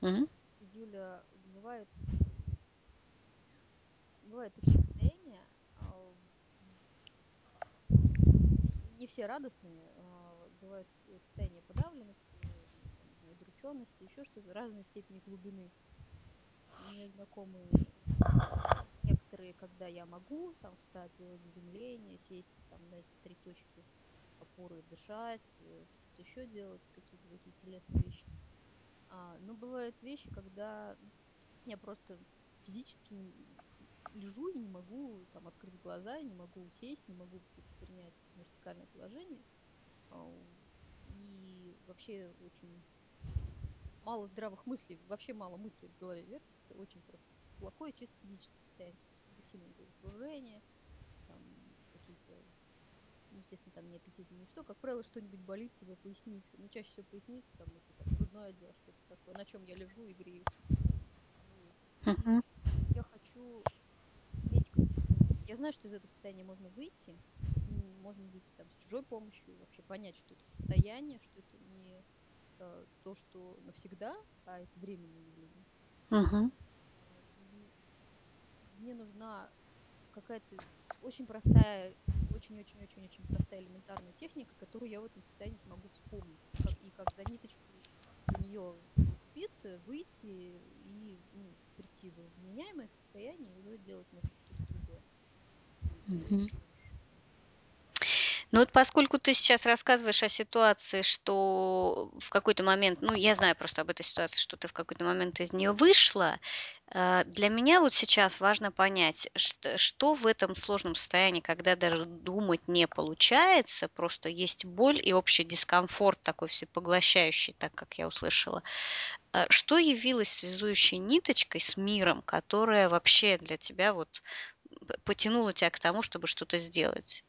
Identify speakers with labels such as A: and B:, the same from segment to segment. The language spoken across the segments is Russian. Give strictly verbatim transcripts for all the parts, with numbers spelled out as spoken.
A: Мгм.
B: Юля, бывает, бывают такие состояния, а, не все радостные, а, бывают э, состояния подавленности, м, там, не знаю, удрученности, еще что-то, разной степени глубины. Мне знакомы некоторые, когда я могу там встать, сделать заземление, сесть там на эти три точки опоры, дышать, э, что-то еще делать, какие-то такие телесные вещи. А, но бывают вещи, когда я просто физически н- лежу и не могу там открыть глаза, не могу сесть, не могу п- принять вертикальное положение. А, И вообще очень мало здравых мыслей, вообще мало мыслей в голове вертится, очень просто плохое чисто физическое состояние. То есть сильное головокружение, там какие-то, ну, естественно, там не аппетит, ничто. Как правило, что-нибудь болит тебя, поясница. Ну, чаще всего поясница, там это там грудной отдел, что-то такое, на чем я лежу и греюсь. Вот.
A: Мгм.
B: И я хочу иметь, как- ну, я знаю, что из этого состояния можно выйти, м, можно выйти там с чужой помощью, вообще понять, что это состояние, что это не э, то, что навсегда, а это временное явление.
A: Мгм.
B: А, И мне нужна какая-то очень простая, очень-очень-очень-очень простая элементарная техника, которую я в этом состоянии смогу вспомнить. И как, и как за ниточку в нее уцепиться, выйти и ну, прийти в вменяемое состояние и уже делать, может быть, что-то другое. Вот, э,
A: Мгм.
B: можешь.
A: Ну вот поскольку ты сейчас рассказываешь о ситуации, что в какой-то момент, ну я знаю просто об этой ситуации, что ты в какой-то момент из нее вышла, э, для меня вот сейчас важно понять, что, что в этом сложном состоянии, когда даже думать не получается, просто есть боль и общий дискомфорт такой всепоглощающий, так как я услышала, э, что явилось связующей ниточкой с миром, которая вообще для тебя вот п- потянула тебя к тому, чтобы что-то сделать?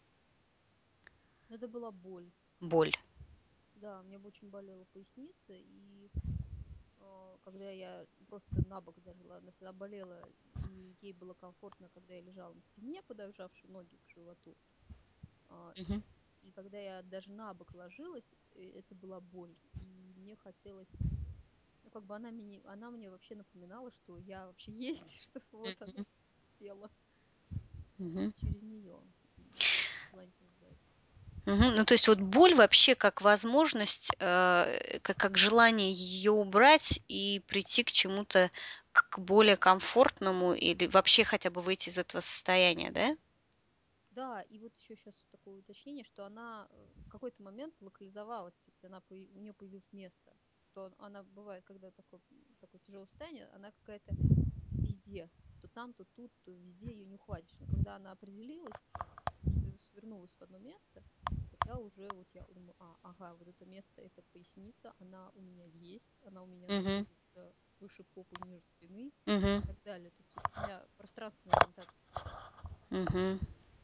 B: Но это была боль.
A: Боль.
B: Да, мне бы очень болела поясница, и э, когда я просто на бок даже, ладно, если она болела, и ей было комфортно, когда я лежала на спине, подожавши ноги к животу, а,
A: Мгм.
B: и когда я даже на бок ложилась, э, это была боль. И мне хотелось, ну, как бы она мне, она мне вообще напоминала, что я вообще есть, что вот оно,
A: Мгм.
B: тело.
A: Мгм.
B: И через нее это желание побуждается.
A: Мгм. Ну, то есть вот боль вообще как возможность, э, как, как желание ее убрать и прийти к чему-то, к к более комфортному или вообще хотя бы выйти из этого состояния, да?
B: Да, и вот еще сейчас такое уточнение, что она э, в какой-то момент локализовалась, то есть она, появ- у нее появилось место. То она бывает, когда такое, такое тяжелое состояние, она какая-то везде. То там, то тут, то везде ее не ухватишь. Но когда она определилась, с- свернулась в одно место, тогда уже вот я думаю, а, ага, вот это место, это поясница, она у меня есть, она у меня
A: Мгм.
B: находится выше попы, ниже спины
A: Мгм.
B: и так далее. То есть вот у меня пространственная ориентация появилась.
A: Мгм.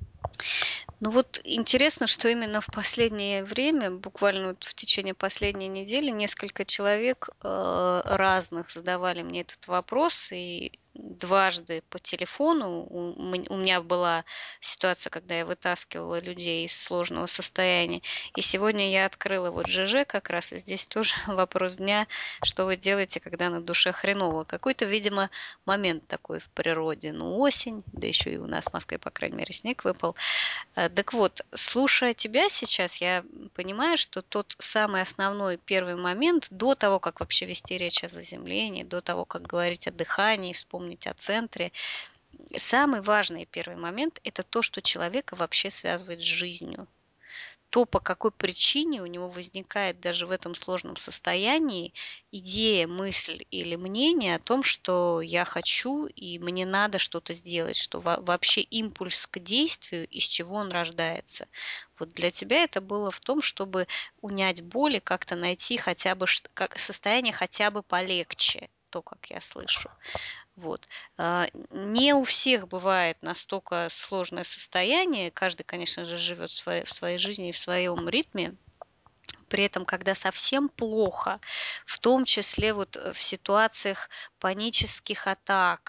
A: Ну вот интересно, что именно в последнее время, буквально вот в течение последней недели, несколько человек э, разных задавали мне этот вопрос, и дважды по телефону у, м- у меня была ситуация, когда я вытаскивала людей из сложного состояния, и сегодня я открыла вот ЖЖ как раз, и здесь тоже вопрос дня, что вы делаете, когда на душе хреново. Какой-то, видимо, момент такой в природе, ну осень, да еще и у нас в Москве, по крайней мере, снег выпал. Э, Так вот, слушая тебя сейчас, я понимаю, что тот самый основной первый момент, до того, как вообще вести речь о заземлении, до того, как говорить о дыхании, вспомнить о центре, самый важный первый момент – это то, что человека вообще связывает с жизнью, то, по какой причине у него возникает даже в этом сложном состоянии идея, мысль или мнение о том, что я хочу и мне надо что-то сделать, что во- вообще импульс к действию, из чего он рождается. Вот для тебя это было в том, чтобы унять боль и как-то найти хотя бы ш- как состояние хотя бы полегче, то, как я слышу. Вот. А, Не у всех бывает настолько сложное состояние. Каждый, конечно же, живет в своей, в своей жизни и в своем ритме. При этом, когда совсем плохо, в том числе вот в ситуациях панических атак,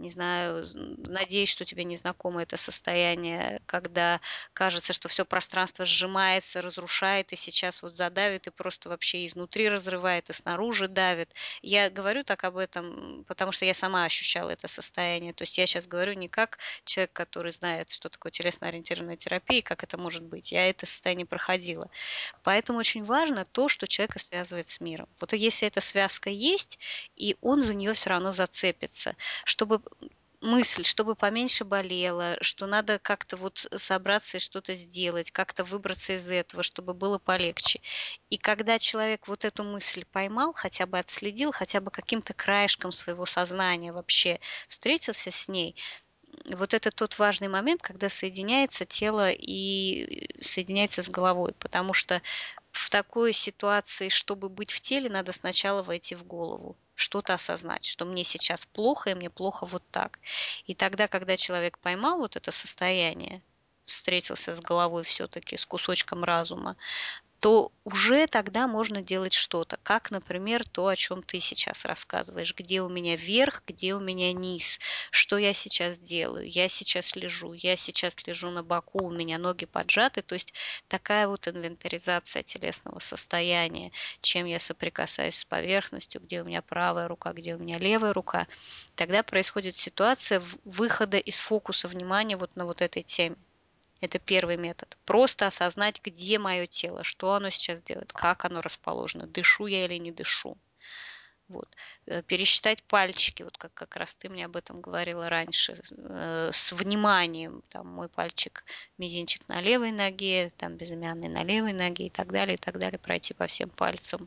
A: Не знаю, з- надеюсь, что тебе не знакомо это состояние, когда кажется, что все пространство сжимается, разрушает, и сейчас вот задавит, и просто вообще изнутри разрывает, и снаружи давит. Я говорю так об этом, потому что я сама ощущала это состояние. То есть я сейчас говорю не как человек, который знает, что такое телесно-ориентированная терапия, как это может быть. Я это состояние проходила. Поэтому очень важно то, что человека связывает с миром. Вот если эта связка есть, и он за нее все равно зацепится, чтобы мысль, чтобы поменьше болело, что надо как-то вот собраться и что-то сделать, как-то выбраться из этого, чтобы было полегче. И когда человек вот эту мысль поймал, хотя бы отследил, хотя бы каким-то краешком своего сознания вообще встретился с ней, вот это тот важный момент, когда соединяется тело и соединяется с головой, потому что в такой ситуации, чтобы быть в теле, надо сначала войти в голову, что-то осознать, что мне сейчас плохо, и мне плохо вот так. И тогда, когда человек поймал вот это состояние, встретился с головой все-таки, с кусочком разума, то уже тогда можно делать что-то, как, например, то, о чем ты сейчас рассказываешь, где у меня верх, где у меня низ, что я сейчас делаю, я сейчас лежу, я сейчас лежу на боку, у меня ноги поджаты, то есть такая вот инвентаризация телесного состояния, чем я соприкасаюсь с поверхностью, где у меня правая рука, где у меня левая рука, тогда происходит ситуация выхода из фокуса внимания вот на вот этой теме. Это первый метод. Просто осознать, где мое тело, что оно сейчас делает, как оно расположено, дышу я или не дышу. Вот. Э, Пересчитать пальчики, вот как, как раз ты мне об этом говорила раньше, э, с вниманием, там мой пальчик, мизинчик на левой ноге, там безымянный на левой ноге и так далее, и так далее, пройти по всем пальцам.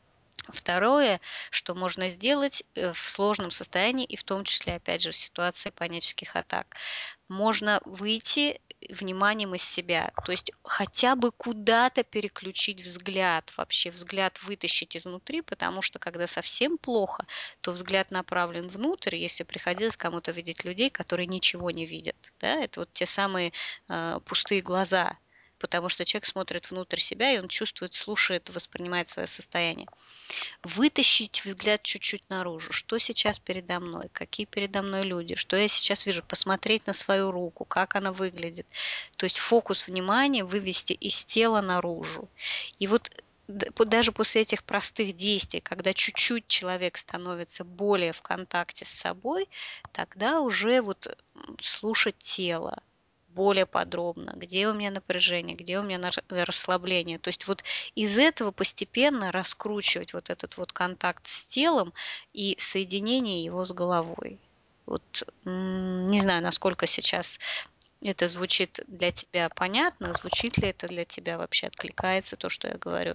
A: Второе, что можно сделать э, в сложном состоянии, и в том числе, опять же, в ситуации панических атак, можно выйти вниманием из себя, то есть хотя бы куда-то переключить взгляд, вообще взгляд вытащить изнутри, потому что когда совсем плохо, то взгляд направлен внутрь, если приходилось кому-то видеть людей, которые ничего не видят, да, это вот те самые э, пустые глаза, потому что человек смотрит внутрь себя, и он чувствует, слушает, воспринимает свое состояние. Вытащить взгляд чуть-чуть наружу. Что сейчас передо мной? Какие передо мной люди? Что я сейчас вижу? Посмотреть на свою руку, как она выглядит. То есть фокус внимания вывести из тела наружу. И вот даже после этих простых действий, когда чуть-чуть человек становится более в контакте с собой, тогда уже вот слушать тело более подробно, где у меня напряжение, где у меня расслабление. То есть вот из этого постепенно раскручивать вот этот вот контакт с телом и соединение его с головой. Вот не знаю, насколько сейчас это звучит для тебя понятно, звучит ли это для тебя вообще, откликается то, что я говорю.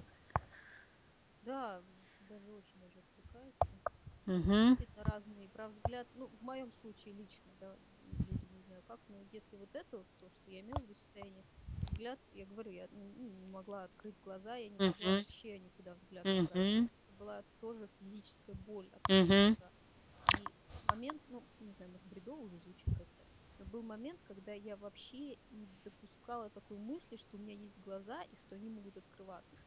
B: Да, даже очень даже откликается.
A: Угу,
B: Действительно разные. Про взгляд, ну, в моем случае лично, да, люди не знаю как, но если вот это вот то, что я имела в виду состояние, взгляд, я говорю, я ну, не могла открыть глаза, я не могла
A: угу,
B: вообще никуда взгляд направить.
A: угу,
B: Это была тоже физическая боль открыть
A: угу.
B: глаза. И момент, ну, не знаю, может, бредово уже звучит как-то, но был момент, когда я вообще не допускала такой мысли, что у меня есть глаза и что они могут открываться.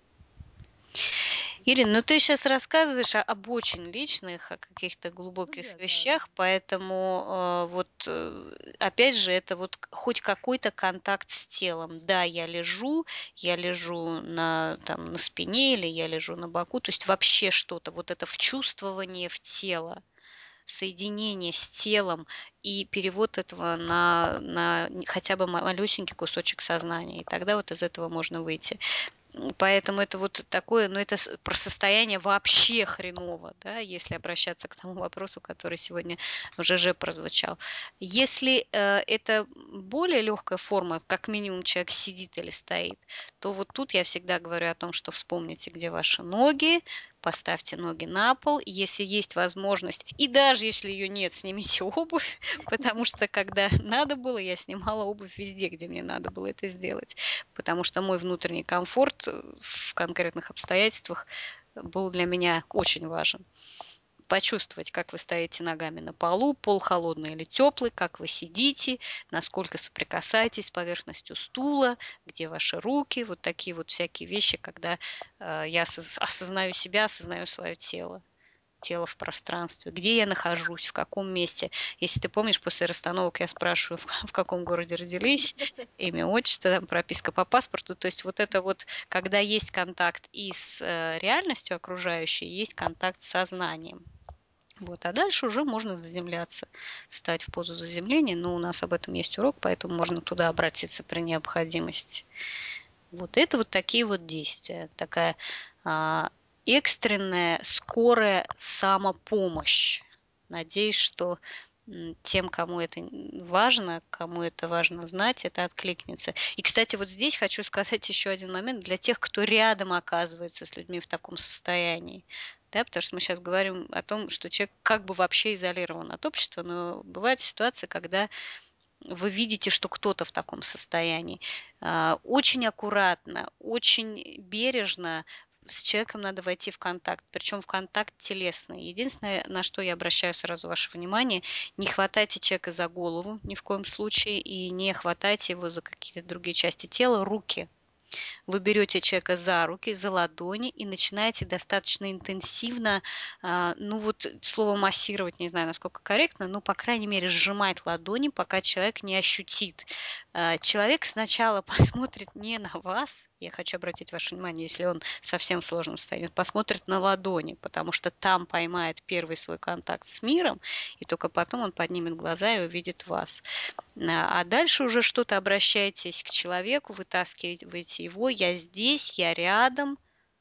B: То есть,
A: Ирина, ну ты сейчас рассказываешь о- об очень личных, о каких-то
B: ну
A: глубоких
B: да, да,
A: вещах, поэтому э, вот э, опять же это вот к- хоть какой-то контакт с телом. Да, я лежу, я лежу на, там, на спине или я лежу на боку, то есть вообще что-то, вот это вчувствование в тело, соединение с телом и перевод этого на, на хотя бы малюсенький кусочек сознания. И тогда вот из этого можно выйти. Поэтому это вот такое, ну это про состояние вообще хреново, да, если обращаться к тому вопросу, который сегодня в ЖЖ прозвучал. Если э, это более легкая форма, как минимум человек сидит или стоит, то вот тут я всегда говорю о том, что вспомните, где ваши ноги, поставьте ноги на пол, если есть возможность, и даже если ее нет, снимите обувь, потому что когда надо было, я снимала обувь везде, где мне надо было это сделать, потому что мой внутренний комфорт в конкретных обстоятельствах был для меня очень важен. Почувствовать, как вы стоите ногами на полу, пол холодный или теплый, как вы сидите, насколько соприкасаетесь с поверхностью стула, где ваши руки, вот такие вот всякие вещи, когда э, я осознаю себя, осознаю свое тело. тело в пространстве, где я нахожусь, в каком месте. Если ты помнишь, после расстановок я спрашиваю, в, в каком городе родились, имя, отчество, там, прописка по паспорту. То есть вот это вот, когда есть контакт и с э, реальностью окружающей, есть контакт с сознанием. Вот, а дальше уже можно заземляться, встать в позу заземления. Но у нас об этом есть урок, поэтому можно туда обратиться при необходимости. Вот это вот такие вот действия. Такая а, экстренная, скорая самопомощь. Надеюсь, что тем, кому это важно, кому это важно знать, это откликнется. И, кстати, вот здесь хочу сказать еще один момент для тех, кто рядом оказывается с людьми в таком состоянии. Да, потому что мы сейчас говорим о том, что человек как бы вообще изолирован от общества, но бывает ситуация, когда вы видите, что кто-то в таком состоянии. Очень аккуратно, очень бережно с человеком надо войти в контакт, причем в контакт телесный. Единственное, на что я обращаю сразу ваше внимание, не хватайте человека за голову ни в коем случае и не хватайте его за какие-то другие части тела, руки. Вы берете человека за руки, за ладони и начинаете достаточно интенсивно, ну вот слово массировать, не знаю, насколько корректно, но, по крайней мере, сжимать ладони, пока человек не ощутит. Человек сначала посмотрит не на вас, я хочу обратить ваше внимание, если он совсем в сложном состоянии, он посмотрит на ладони, потому что там поймает первый свой контакт с миром, и только потом он поднимет глаза и увидит вас. А дальше уже что-то обращаетесь к человеку, вытаскиваете его, я здесь, я рядом,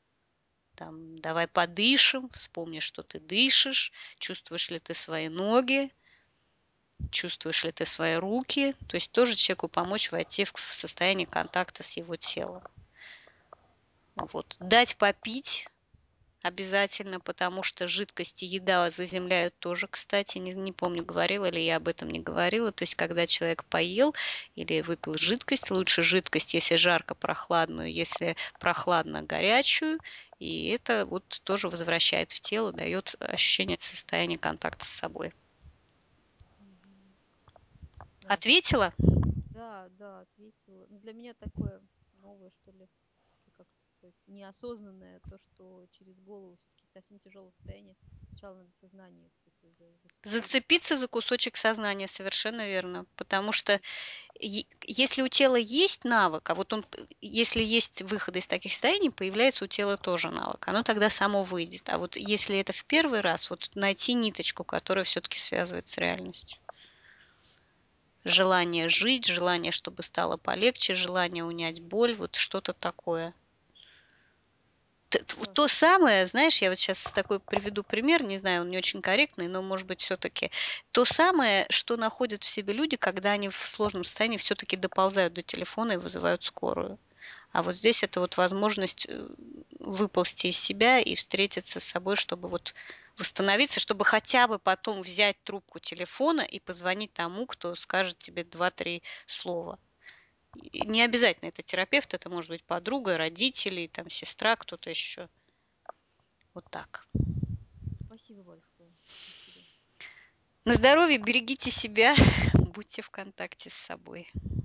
A: там, давай подышим, вспомни, что ты дышишь, чувствуешь ли ты свои ноги, чувствуешь ли ты свои руки, то есть тоже человеку помочь войти в состояние контакта с его телом. Вот. Дать попить обязательно, потому что жидкости, еда заземляют тоже, кстати, не, не помню, говорила ли я об этом, не говорила. То есть, когда человек поел или выпил жидкость, лучше жидкость, если жарко, прохладную, если прохладно, горячую. И это вот тоже возвращает в тело, дает ощущение состояния контакта с собой.
B: Мгм. Да,
A: Ответила?
B: да, да, ответила. Ну, для меня такое новое, что ли, как это сказать, неосознанное, то, что через голову все-таки совсем тяжелое состояние. Сначала надо сознание где-то за- зафиксировать.
A: Зацепиться за кусочек сознания, совершенно верно. Потому что
B: И
A: если у тела есть навык, а вот он, если есть выходы из таких состояний, появляется у тела тоже навык, оно тогда само выйдет. А вот если это в первый раз, вот найти ниточку, которая все-таки связывает с реальностью. Желание жить, желание, чтобы стало полегче, желание унять боль, вот что-то такое.
B: да,
A: То самое, знаешь, я вот сейчас такой приведу пример, не знаю, он не очень корректный, но, может быть, все-таки то самое, что находят в себе люди, когда они в сложном состоянии все-таки доползают до телефона и вызывают скорую. А вот здесь это вот возможность э, выползти из себя и встретиться с собой, чтобы вот восстановиться, чтобы хотя бы потом взять трубку телефона и позвонить тому, кто скажет тебе два-три слова. И не обязательно это терапевт, это может быть подруга, родители, там, сестра, кто-то еще. Вот так.
B: спасибо большое. Спасибо.
A: На здоровье, берегите себя, будьте в контакте с собой.